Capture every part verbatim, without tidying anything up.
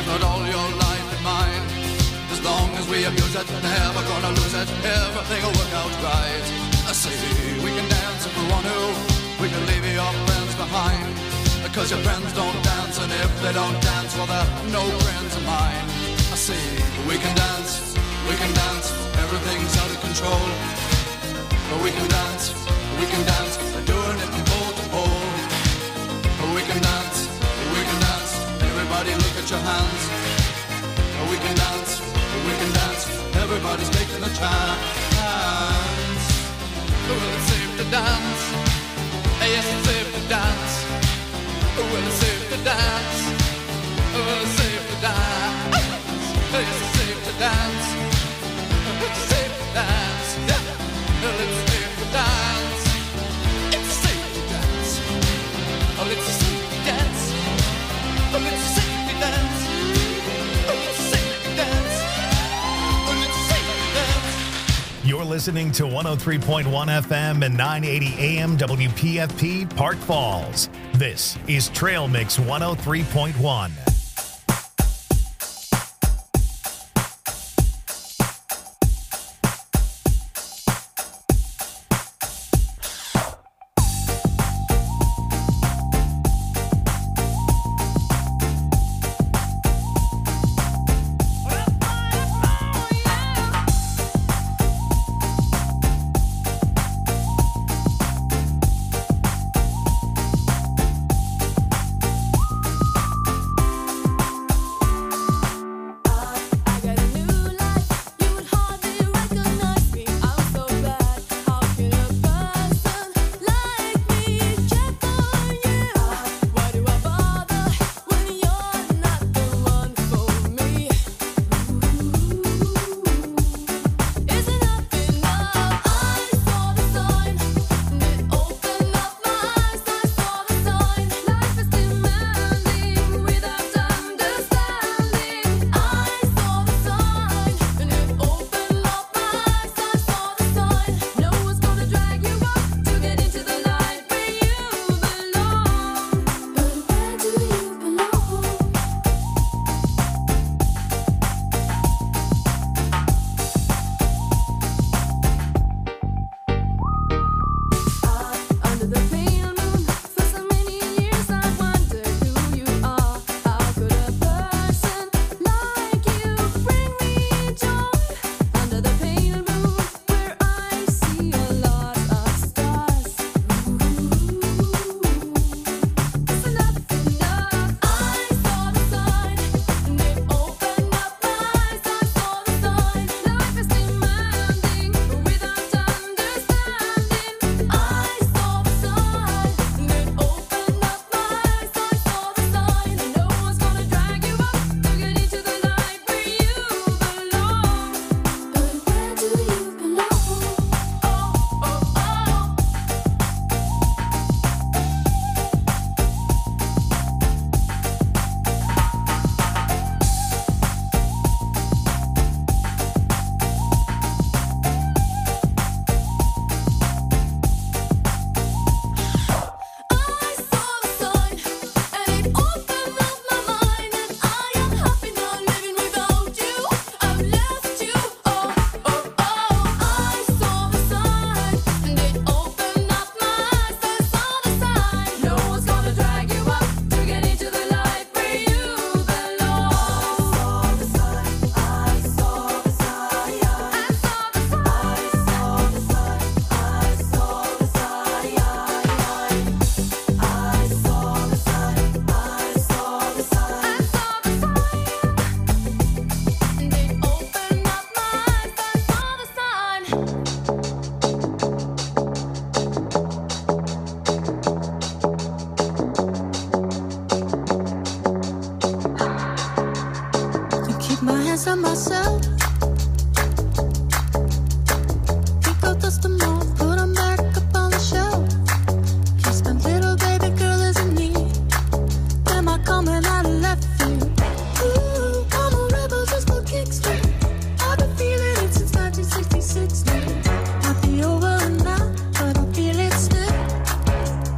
not all your life and mine. As long as we abuse it, never gonna lose it. Everything will work out right. I say we can dance if we want to. We can leave your friends behind. Because your friends don't dance, and if they don't dance, well, they're no friends of mine. I say we can dance, we can dance. Everything's out of control. But we can dance, we can dance. They're doing it from pole to pole. But we can dance, we can dance. Everybody look at your hands. But we can dance, we can dance. Everybody's taking a chance. Well, it's safe to dance. Yes, it's safe to dance. Well, it's safe to dance. Well, it's safe to dance. Yes, it's safe to dance. It's safe to dance. Yeah. Well, it's safe to dance. It's safe to dance. Oh, it's safe to dance. Oh, it's safe to dance. Oh, it's safe to dance. Oh, it's safe to dance. You're listening to one oh three point one F M and nine eighty A M W P F P Park Falls. This is Trail Mix one oh three point one.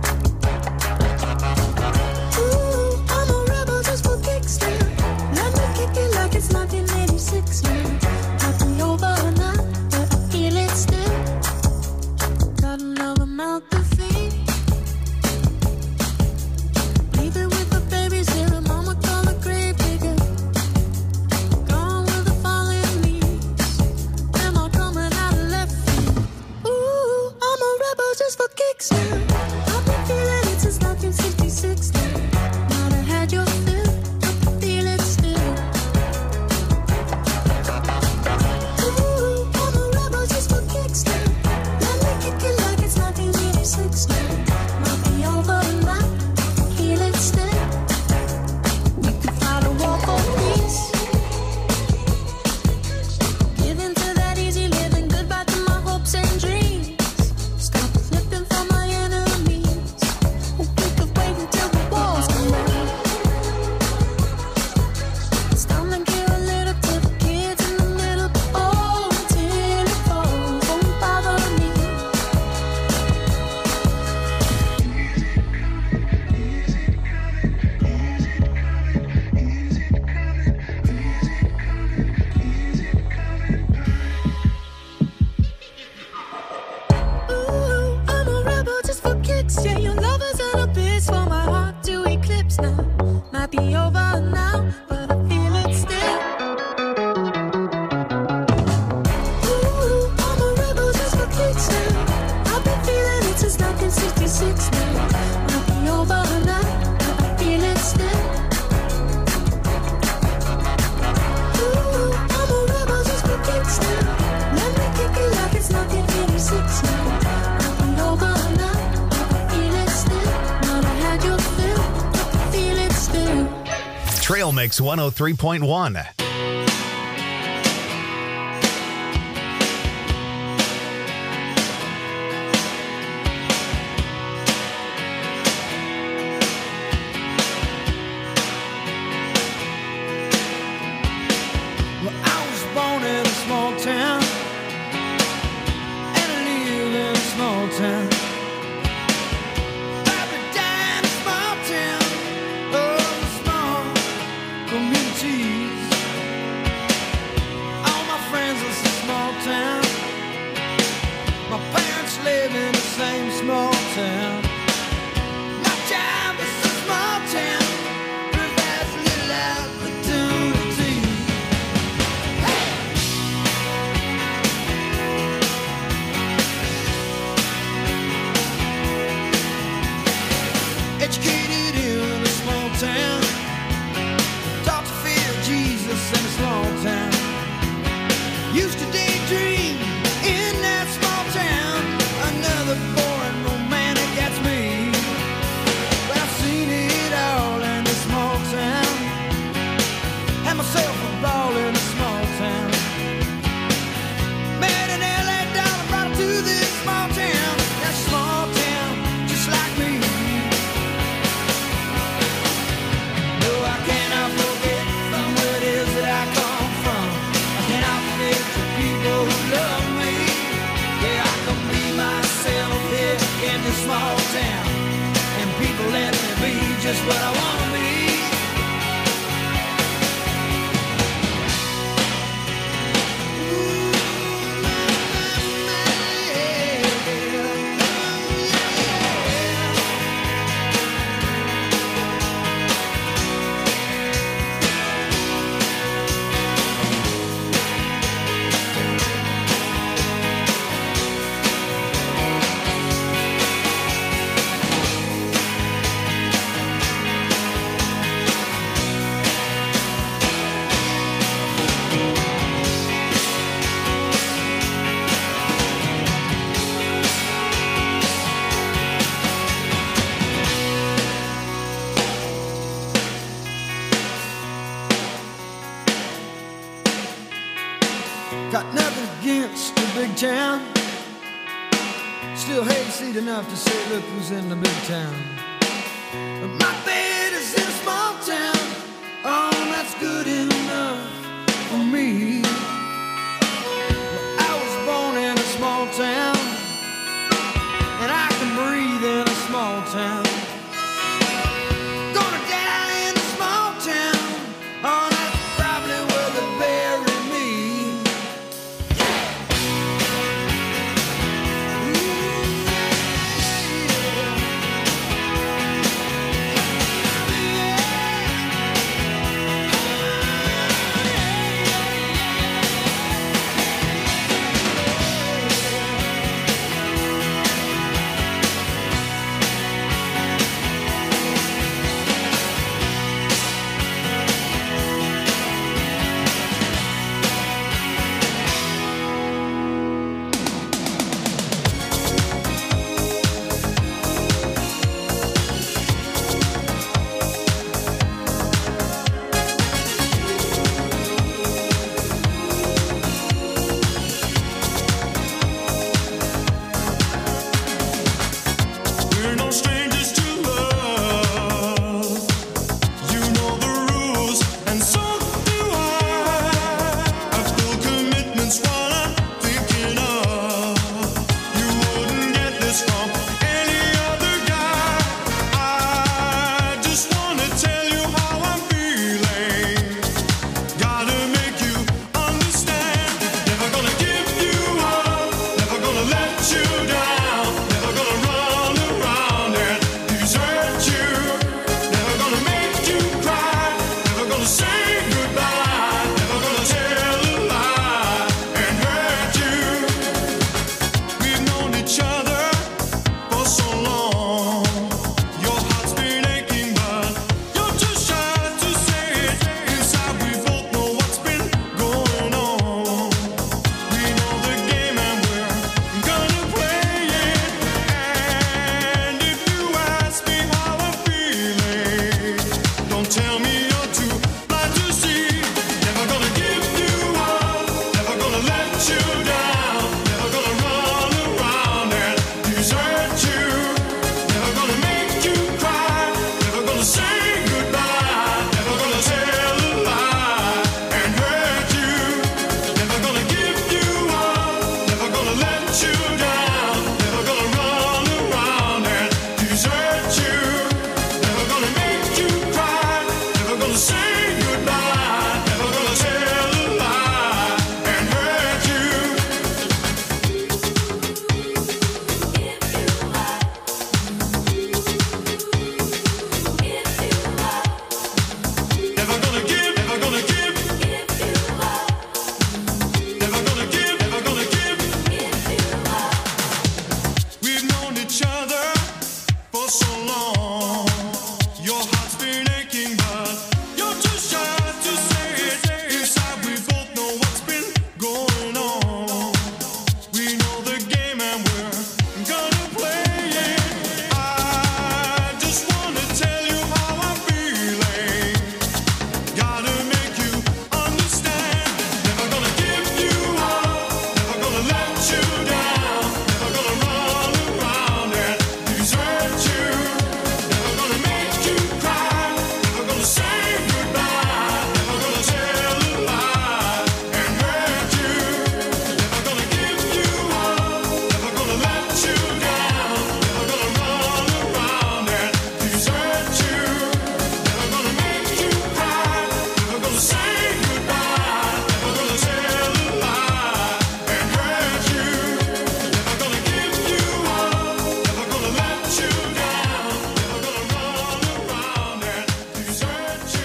Let me Trail Mix one oh three point one. Got nothing against the big town. Still hayseed enough to say, look who's in the big town. But my bed is in a small town. Oh, that's good enough for me. Well, I was born in a small town, and I can breathe in a small town. Gonna die in a small town. Oh, that's probably where they bury me. Ooh, yeah.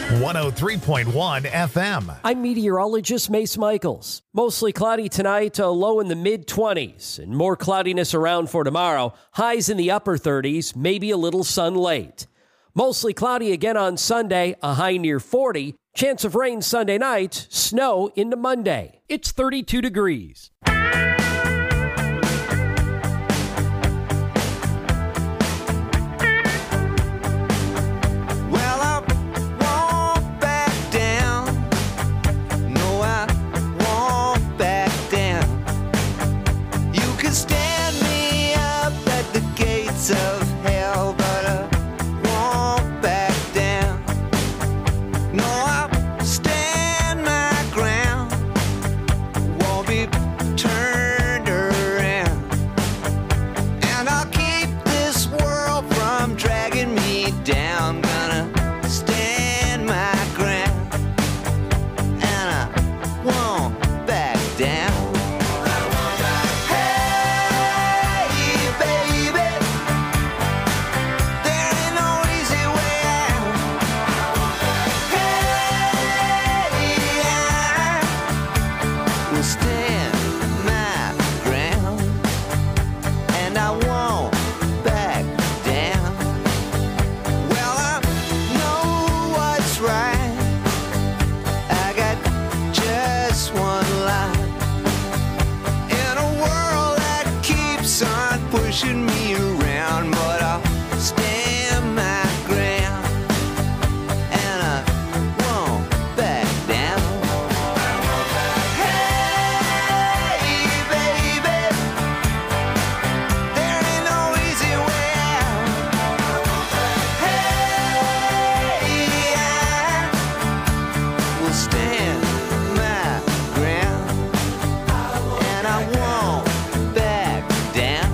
one oh three point one F M. I'm meteorologist Mace Michaels. Mostly cloudy tonight, a low in the mid-twenties, and more cloudiness around for tomorrow. Highs in the upper thirties, maybe a little sun late. Mostly cloudy again on Sunday, a high near forty. Chance of rain Sunday night, snow into Monday. It's thirty-two degrees. Of hell, but I won't back down. No, I'll stand my ground. Won't be turned around. And I'll keep this world from dragging me down. Gonna stand my ground. And I won't back down. Pushing me around, but I'll stand my ground, and I won't back down. Hey, baby, there ain't no easy way out. Hey, I will stand my ground, and I won't back down.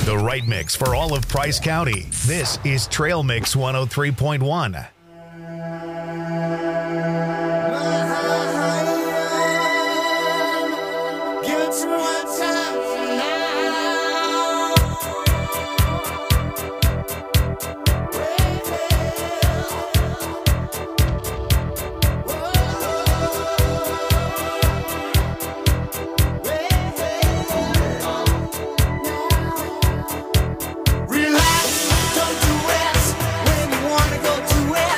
The right mix for all of Price County. This is Trail Mix one oh three point one. Relax, don't do it when you wanna go to it.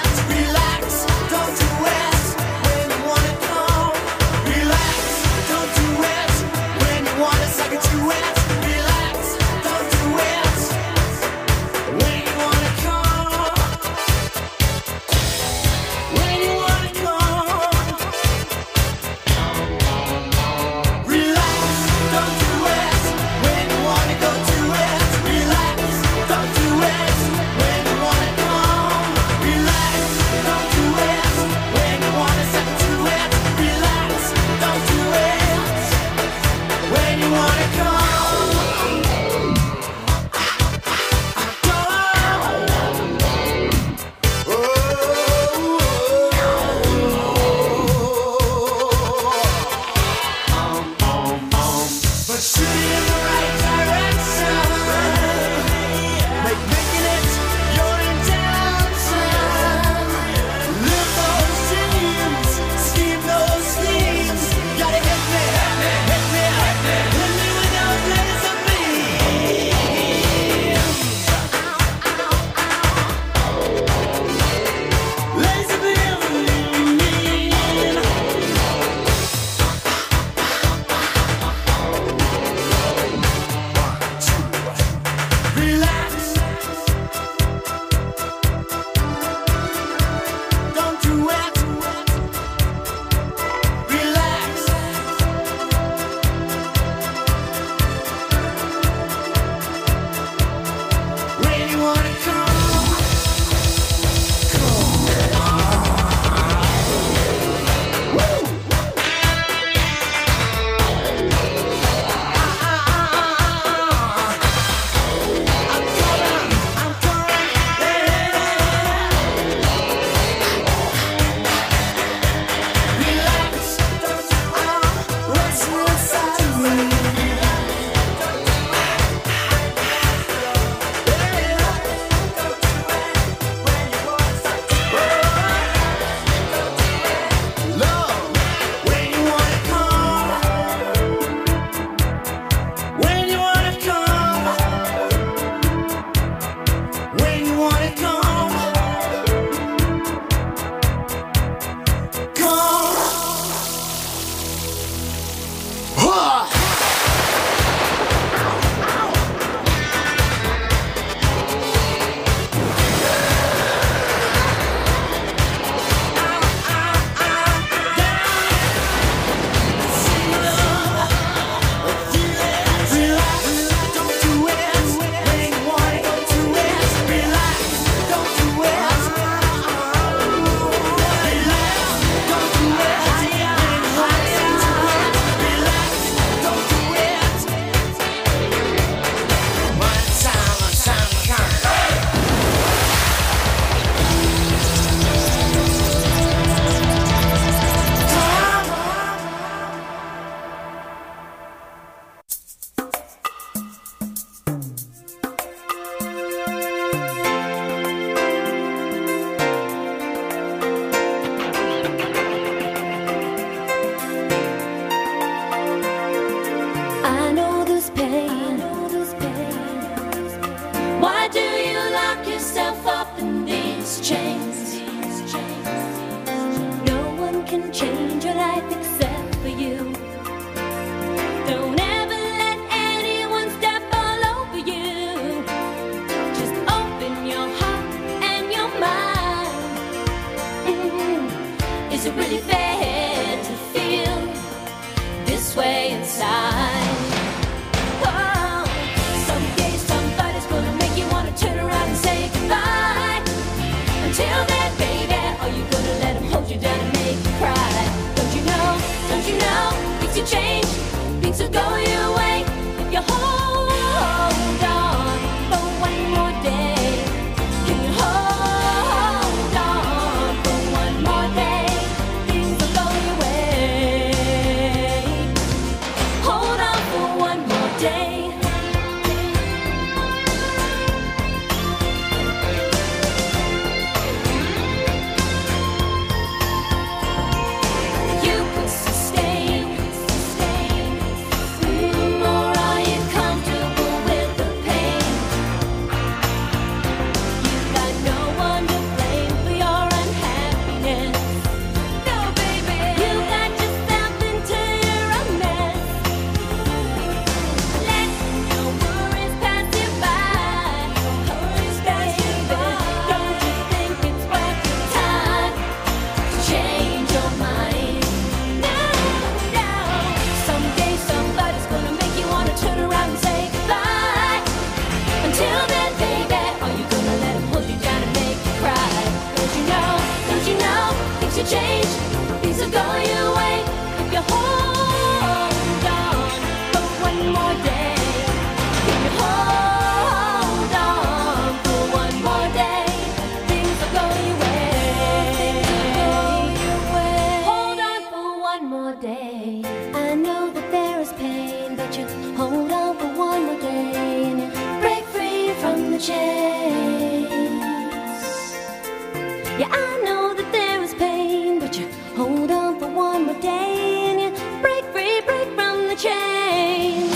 chase. Yeah, I know that there is pain, but you hold on for one more day and you break free, break from the chains.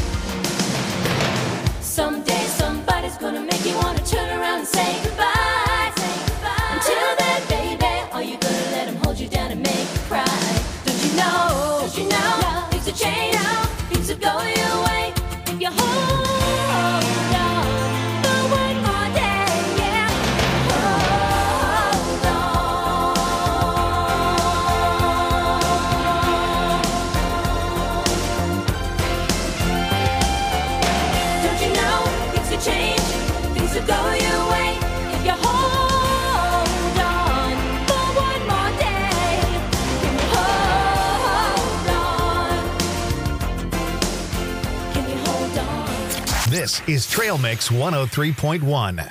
Someday somebody's gonna make you wanna turn around and say goodbye. Say goodbye. Until then, baby, are you gonna let him hold you down and make you cry? Don't you know? Don't you know? Things will change. Things will go your way if you hold on for one more day. Yeah, hold on. Don't you know? Things will change. Things will go your way if you hold on for one more day. Can you hold on? Can you hold on? This is Trail Mix one oh three point one.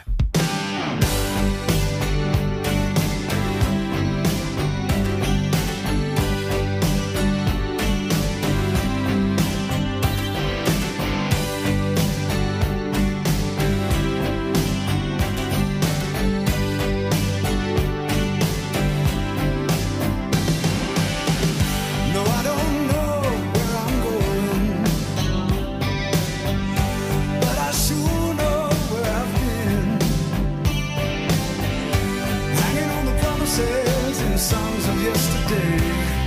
No, I don't know where I'm going, but I sure know where I've been. Hanging on the promises and songs of yesterday,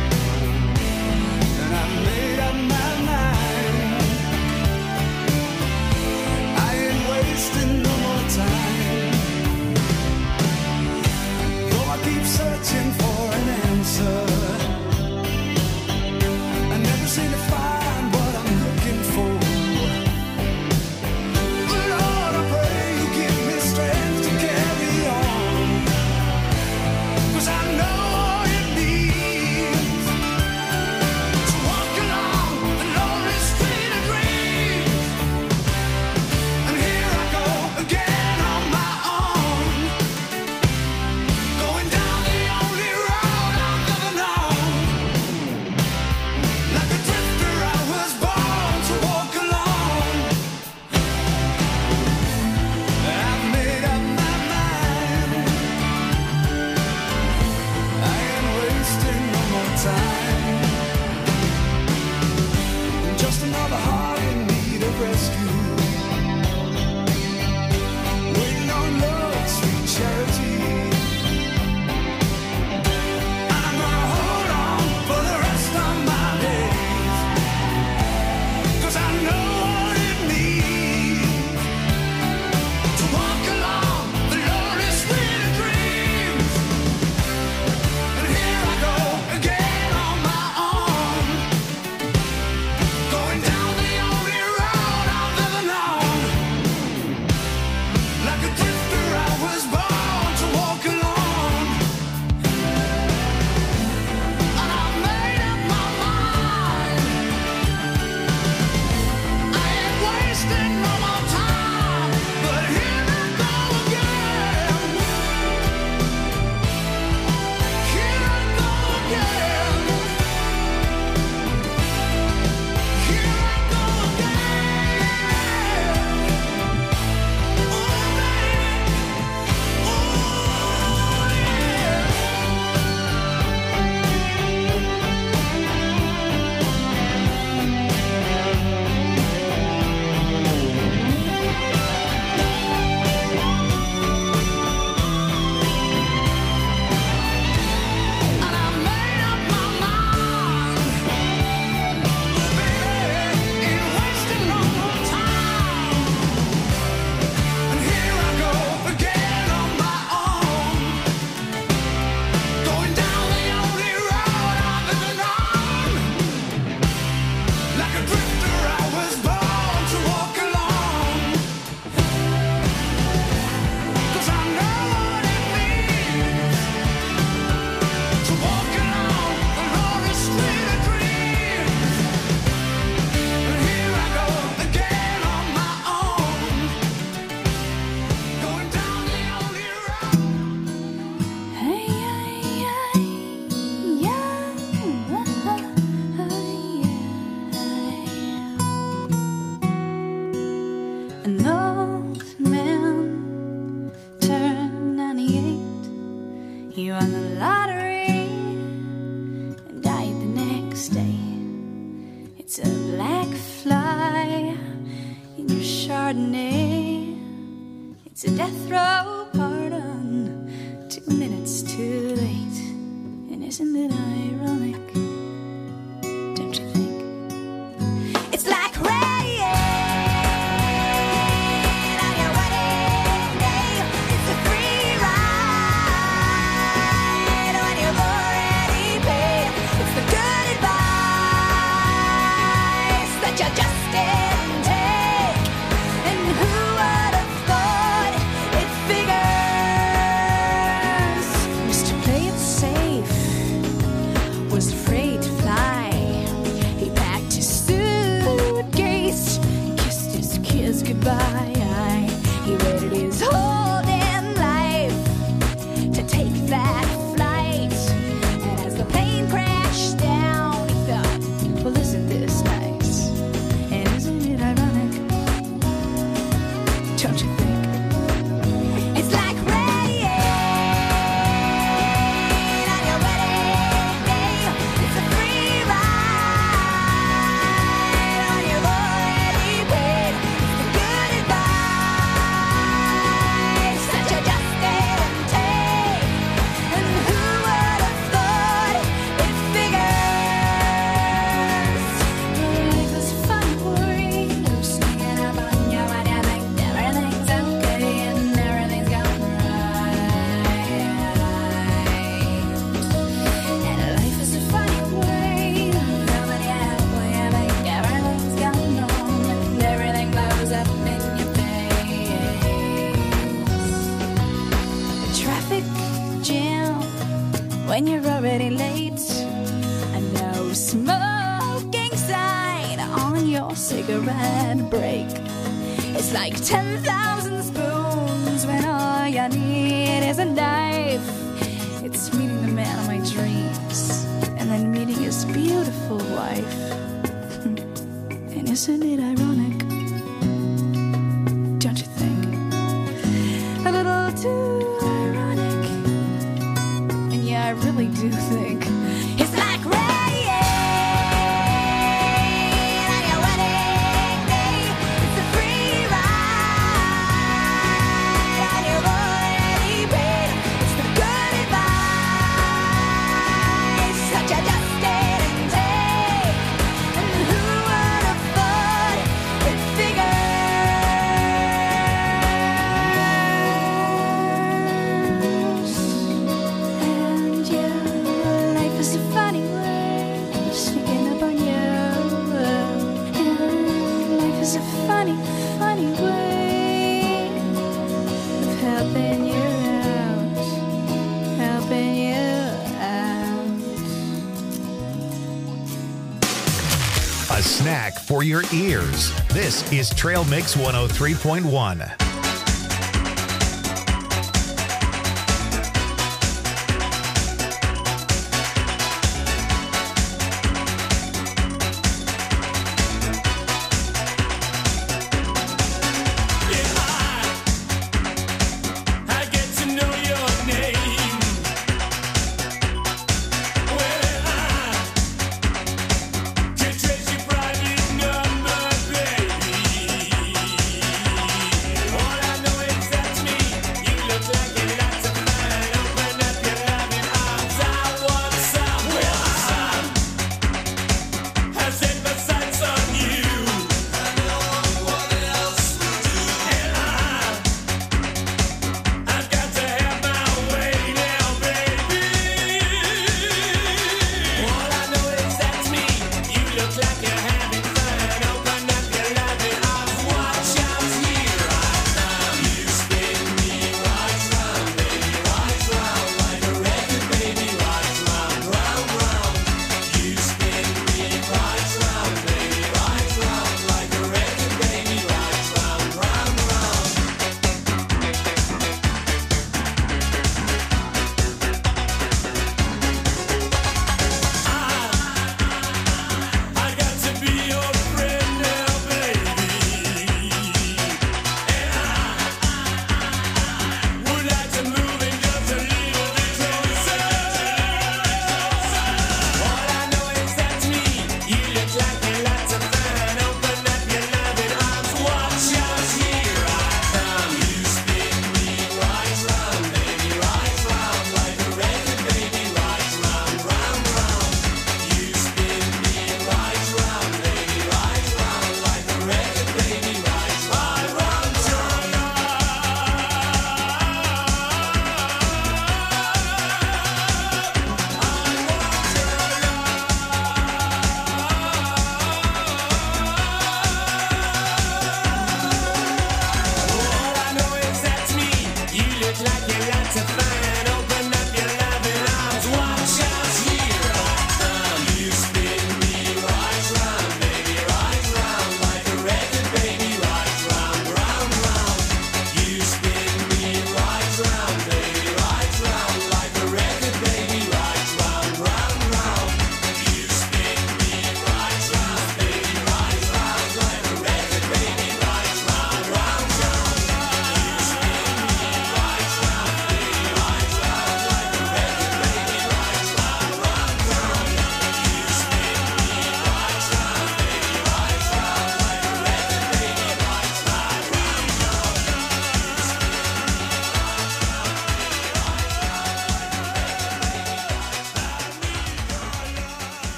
and I've made up my mind. I ain't wasting no more time. Though I keep searching for an answer, I never seem to find what I'm looking for. Lord, I pray you give me strength to carry on, 'cause I know what it means to walk along the lonely street of dreams. And here I go again on my own, going down the only road I've ever known. Like a drifter, I was born to walk alone. I've made up my mind. I ain't wasting no more time. Just another heart in need of rescue, waiting on love's sweet charity. I'm gonna hold on for the rest of my days, 'cause I know what it means to walk along the lonely street of dreams. And here I go again on my own, going down the only road I've ever known. Like a drifter, I was born to walk alone. And I made up my mind. I ain't wasting no more time, but here I go again. Here I go again. Here I go again. Oh, baby. Oh, yeah. And I made up my mind, baby, ain't wasting no more time. And here I go again on my own, going down the only road I've ever known. Like a drifter, I was born to walk alone, 'cause I know what it means to walk along the lonely street of dreams. And here I go again on my own, going down the only road. Hey, hey, hey, yeah, hey, hey. An old man mutiny. It's a death row pardon, two minutes too late. And isn't it ironic? Don't you think? It's like rain on your wedding day. It's a free ride when you've already paid. It's the good advice that you just didn't take. And who would have thought it figures? Mister Play It Safe was afraid to fly. He packed his suitcase, kissed his kids goodbye. He waited his whole damn life to take that flight. And as the plane crashed down, he thought, well, isn't this nice? And isn't it ironic? Don't you think? It's like rain on your wedding day. It's a free ride when you've already paid. It's the good advice that you just didn't take. And who would have thought it figures? Life is fun, worry, no sneaking up on you when you think everything's okay and everything's going right. And life is a funny way, coming halfway, I think everything's going wrong and everything blows up in your face. A traffic jam when you're already late. A no smoking sign on your cigarette break. It's like ten thousand spoons when all you need is a knife. It's meeting the man of my dreams and then meeting his beautiful wife. And isn't it ironic? Don't you think? A little too ironic. And yeah, I really do think it's like rain on your wedding day. It's a free ride and you've already paid. It's the good advice that you just didn't take. And who would have thought it figures? And yeah, life is a funny way, sneaking up on you. And life is a funny, funny way of helping you out, helping you out. A snack for your ears. This is Trail Mix one oh three point one. I get to know your name. Well, I can trace your private number, baby. Oh,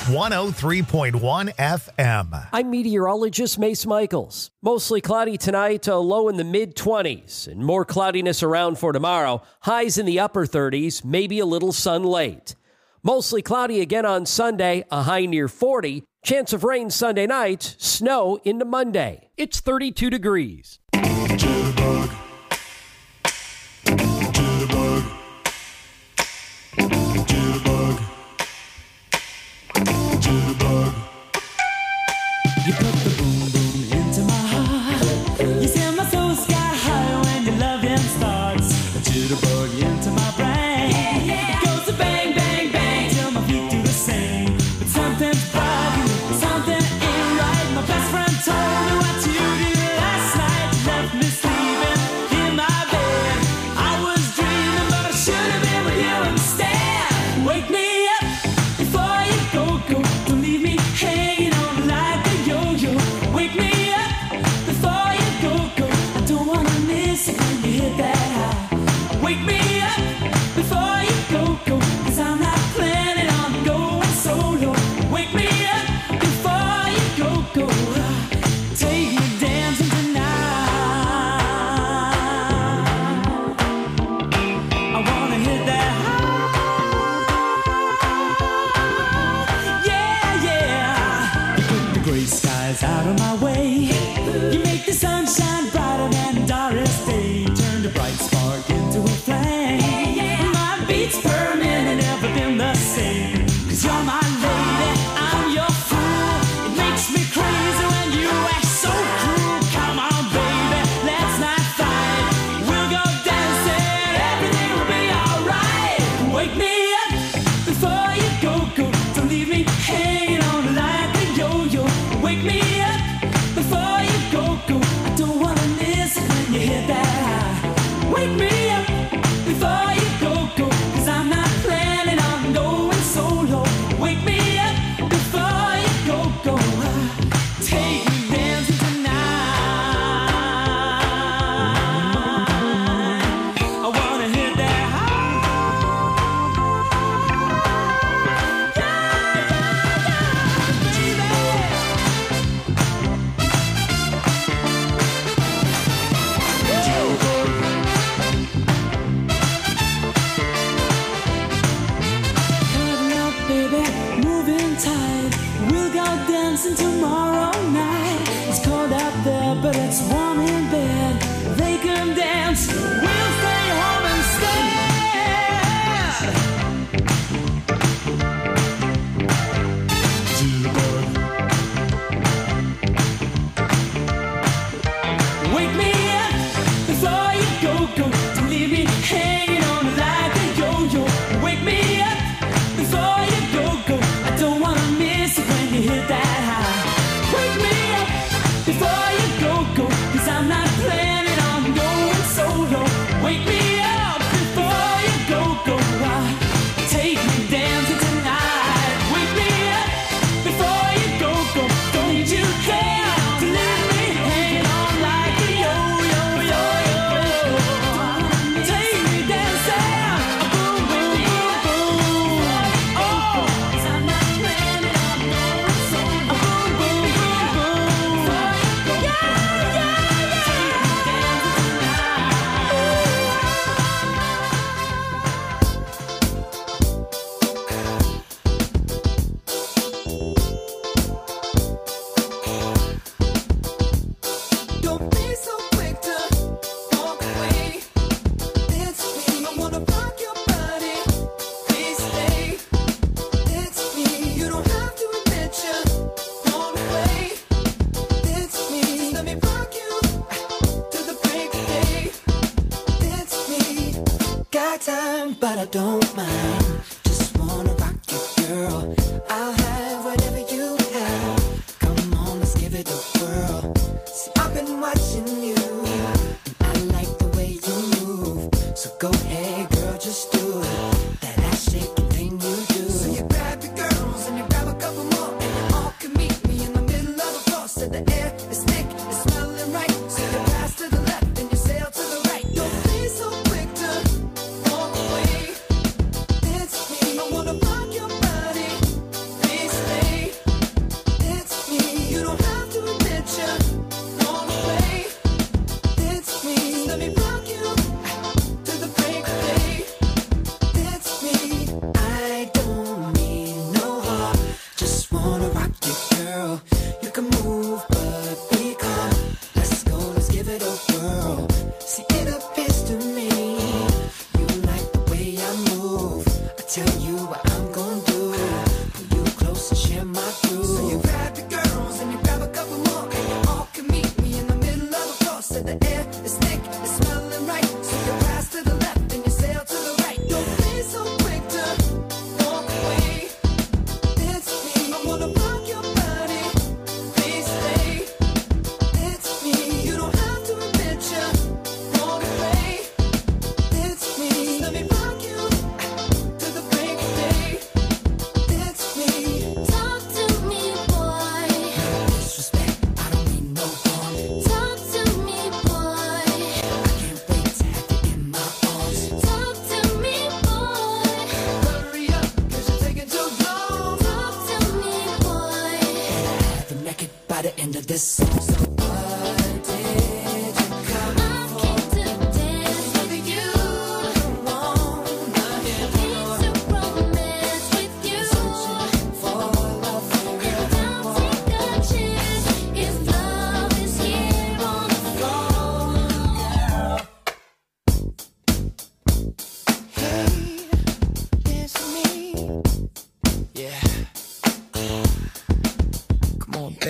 one oh three point one F M. I'm meteorologist Mace Michaels. Mostly cloudy tonight, a low in the mid twenties, and more cloudiness around for tomorrow. Highs in the upper thirties, maybe a little sun late. Mostly cloudy again on Sunday, a high near forty. Chance of rain Sunday night, snow into Monday. It's thirty-two degrees. Jitterbug. Jitterbug. Jitterbug. Jitterbug. You put the boom boom into my heart. You send my soul sky high when your loving starts. A jitterbug into my brain. Yeah, yeah. It goes to bang, bang, bang till my feet do the same. But something's bugging, something ain't right. My best friend told me what you did last night. You left me sleeping in my bed. I was dreaming, but I should have been with you instead. Wake me up before you go, go. Don't leave me hanging on like a yo-yo. Wake me up before you go, go. I don't wanna miss it when you hit that high. Wake me up before you go, go. Cause I'm not planning on going solo. Wake me up before you go, go. Take me dancing tonight. I wanna hit that high. Yeah, yeah. You put the gray skies out of my way. You make the sunshine brighter than Doris Day. Turn the bright spark into a flame. My beats per minute never been the same. Cause you're my lady, I'm your fool. It makes me crazy when you act so cruel. Come on, baby, let's not fight. We'll go dancing, everything will be alright. Wake me up before you go, go. Don't leave me hanging on like a yo-yo. Wake me up before you go, go. I don't wanna miss it when you hit that high. Wake me up before you go, go. Cause I'm not planning on going solo. Wake me up before you go, go. Take me dancing tonight. I wanna hit that high. Cuddle up, baby, moving tight. We'll go dancing tomorrow night. It's cold out there, but it's warm in bed. They can dance, we'll stay home instead. Jitterbug. Wake me up before you go, go. Don't leave me hanging on like a yo-yo. Wake me up before you go, go. I don't wanna miss it when you hit that high. Wake me up before you go, go. Cause I'm not planning on going solo. Wake me up before you go, go. Take me dancing tonight. Wake me up before you go, go. Don't need you care to leave me hanging on like a yo-yo, yo-yo. Take me dancing, boom, boom, boom, boom. Oh, 'cause I'm not planning on going solo. Boom, boom, boom, boom. Yeah, yeah, yeah. Take me dancing Don't be so quick to walk away. It's me. I wanna rock your body. Please stay. It's me. You don't have to admit you wanna play. It's me. Just let me rock you to the break of day. It's me. Got time, but I don't mind. Just wanna rock you, girl. I'll have whatever you have. Come on, let's give it a whirl. See, I've been watching you, and I like the way you move. So go ahead, girl, just do it. That ass shaking thing you do. So you grab your girls and you grab a couple more, and you all can meet me in the middle of the floor. So the air is thick, it's smelling right. So you pass to the left and you sail to the right. Don't be so quick to walk away. It's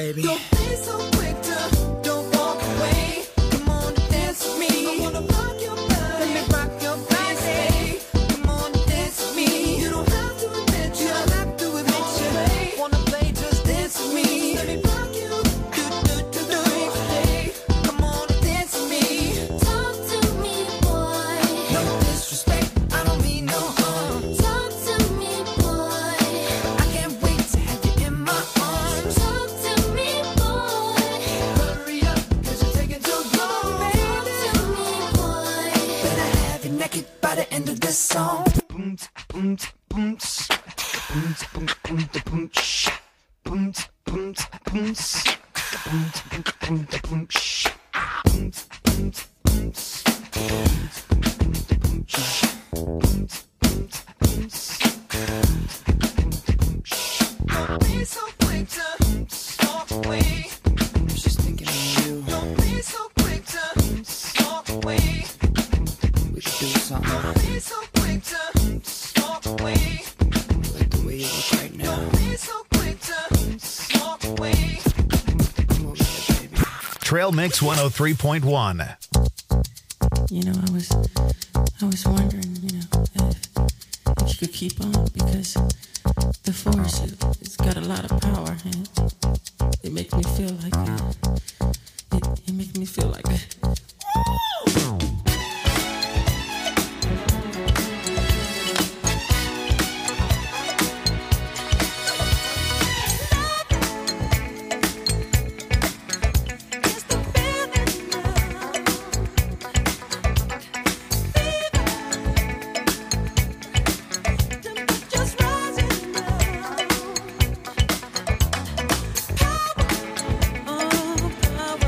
baby. Don't be so quick to don't walk away. Come on, dance with me. I wanna rock your body. Let me rock your body. Come on, dance with me. You don't have to admit you. don't have to admit you. Wanna play, just dance with me. Let me rock you. Do, do, do, do, hey. Come on, dance with me. Talk to me, boy. No disrespect, I don't mean no harm. Talk to me, boy. I can't wait to have you in my arms. Talk to me, boy. Hurry up, cause you're taking too long, Talk baby. to me, boy. Better have you naked by the end of this song. Boom, boom, boom, boom, boom, boom, boom, boom, boom, boom, boom, boom, boom, boom, boom, Don't be so quick to walk away. I'm just thinking of you. Don't be so quick to walk away. We could do something. Don't be so quick to walk away. I like the way you look right now. Don't be so quick to walk away. Come over here, baby. Trail Mix one oh three point one. You know, I was, I was wondering, you know, if, if you could keep on, because the force, it, it's got a lot of power, and it makes me feel like, uh, it, it makes me feel like, Oh,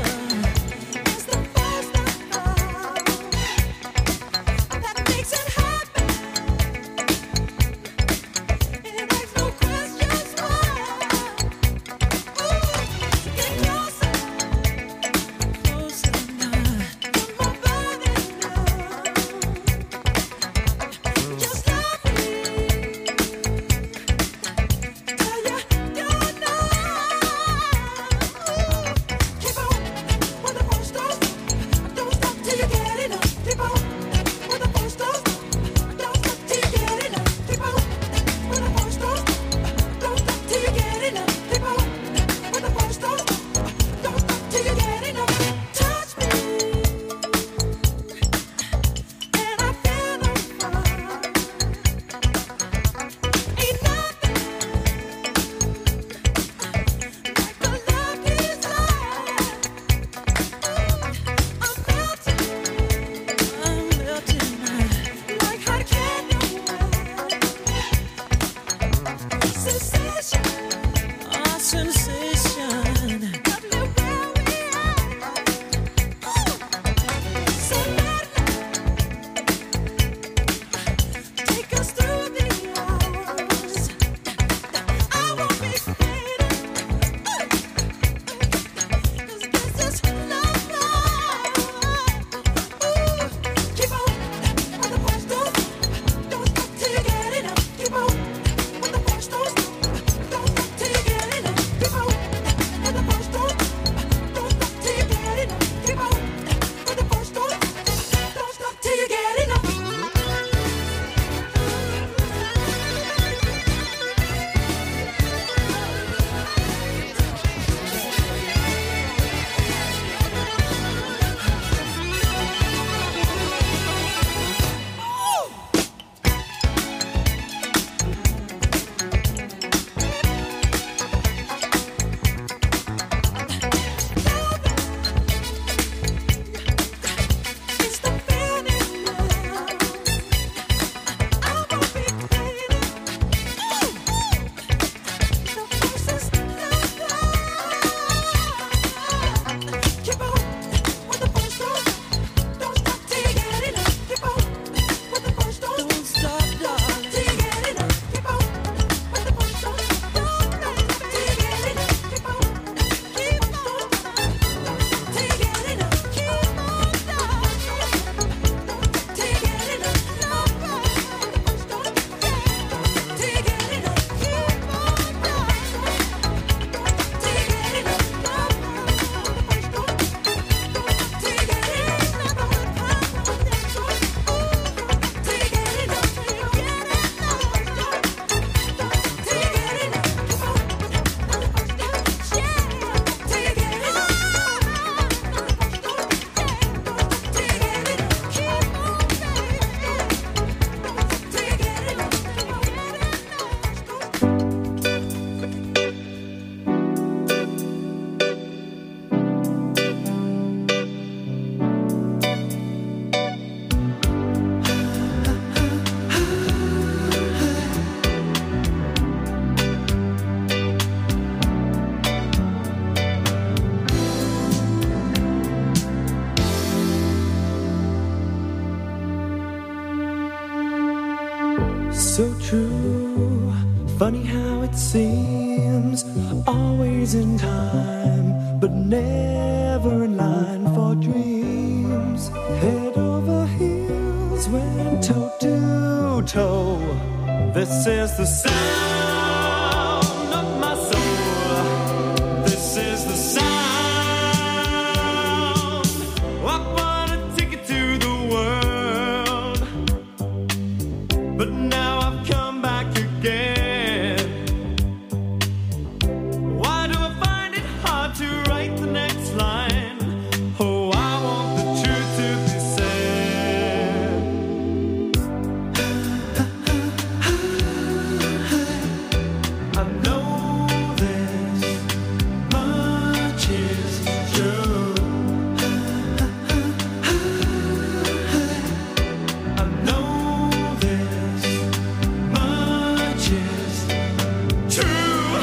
So true, funny how it seems, always in time, but never in line for dreams. Head over heels, went toe to toe. This is the sound of my soul. This is the sound. I bought a ticket to the world, but now I've come back again. Why do I find it hard to write the next line? Oh, I want the truth to be said. I know this much is true. I know this much is true.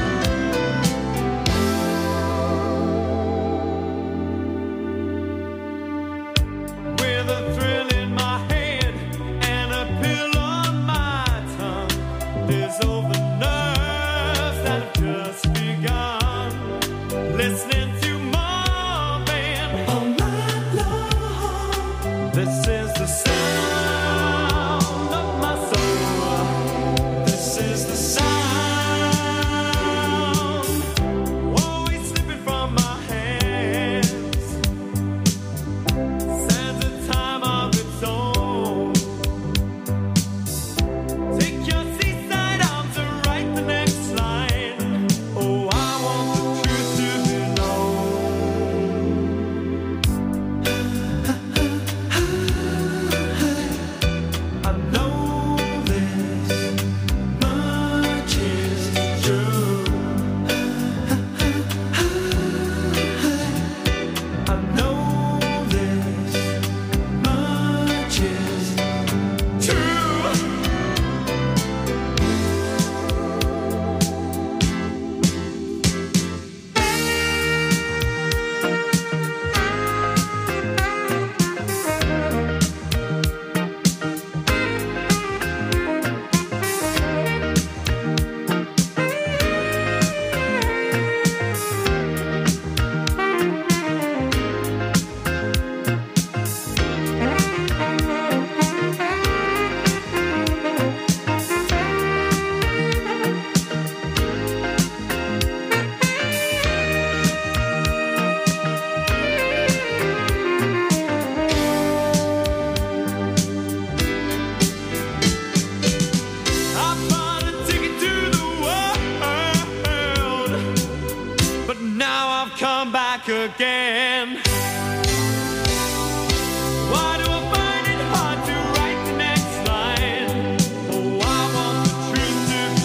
With a thrill in my head and a pill on my tongue, there's over nerves that have just begun. Listening to Marvin all night long. This is the sound of my soul. This is the sound, always slipping from my hands. Stands a time of its own. Take your seaside arms and write the next line. Oh, I want the truth to be known. I know this much is true. I know this much is true. I bought a ticket to the world, but now I've come back again. Why do I find it hard to write the next line? Oh, I want the truth to be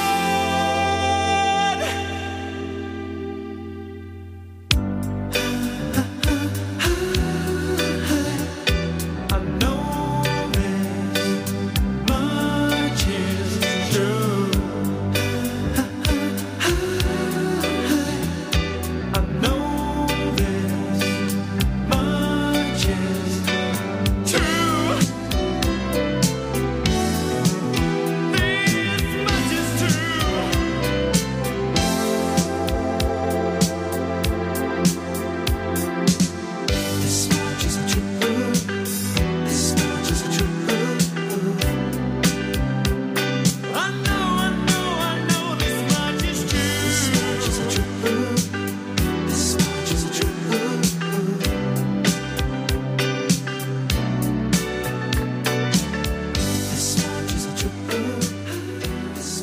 said. I know this much is true. I know this much is true. This much is true. This much is true. This much is true. I know, I know, I know this much is true. This much is true. This much is true. This much is true. This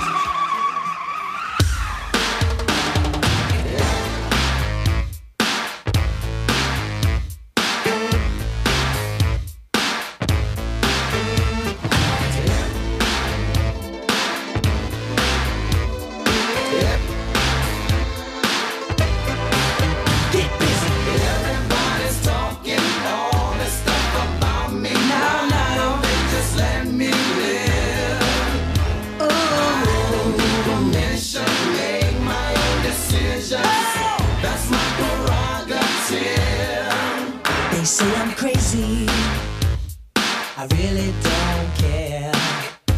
Get busy. Everybody's talking all this stuff about me. Now, now, they just let me live. Oh, I don't need permission, make my own decisions. That's my prerogative. They say I'm crazy. I really don't care.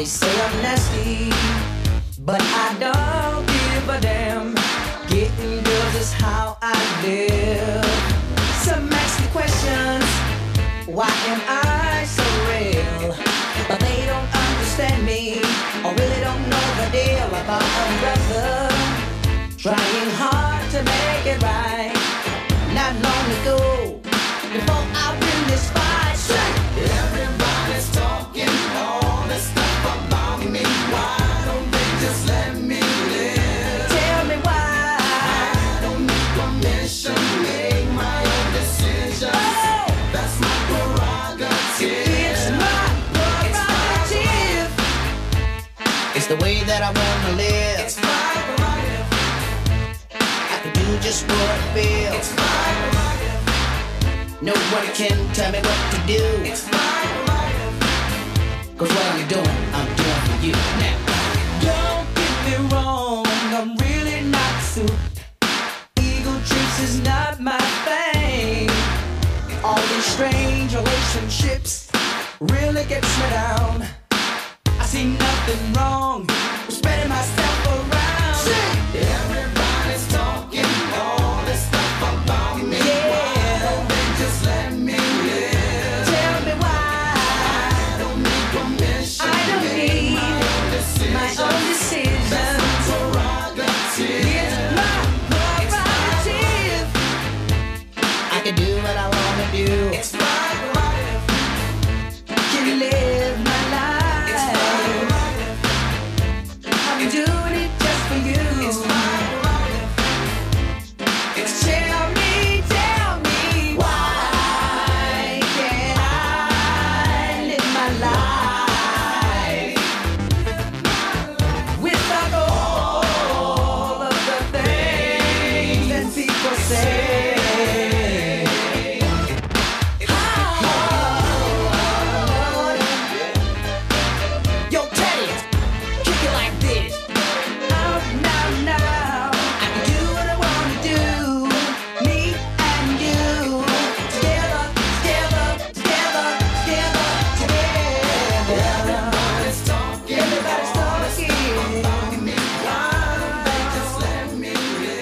They say I'm nasty, but I don't give a damn. Getting girls is how I live. Some ask me questions, why am I so real? But they don't understand me, or really don't know the deal about a brother trying hard to make it right. Not long ago, before I win this fight, say, everybody's talking all this stuff about me. Why don't they just let me live? Tell me why. I don't need permission to make my own decisions. Oh, that's my prerogative. It's my prerogative. It's the way that I wanna live. It's my prerogative. I can do just what I feel. It's my prerogative. No one can tell me what to do. It's my prerogative. Cause what I'm doing, I'm doing for you now. Don't get me wrong, I'm really not suited. Ego trips is not my thing. All these strange relationships really gets me down. I see nothing wrong with spreading myself around. See, everybody's talking all this stuff about me. Yeah. Why don't they just let me live? Tell me why. I don't need permission. I don't need my own decision. My own decision. That's my prerogative. It's my prerogative. I can do what I wanna do. It's my prerogative. Can live my life. I'm doing it just for you. It's my prerogative. It's tell me, tell me why can't I live my life without all of the things that people say? Yo, Teddy, kick it like this. Now, now, now, I can do what I wanna do. Me and you, together, together, together, together, together. Everybody's talking, everybody's talking about me. Why don't they just let me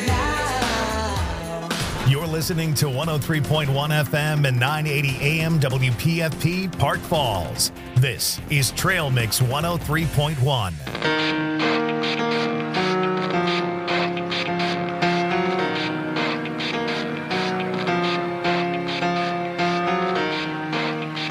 live? You're listening to one oh three point one F M and nine eighty A M W P F P Park Falls. This is Trail Mix one oh three point one.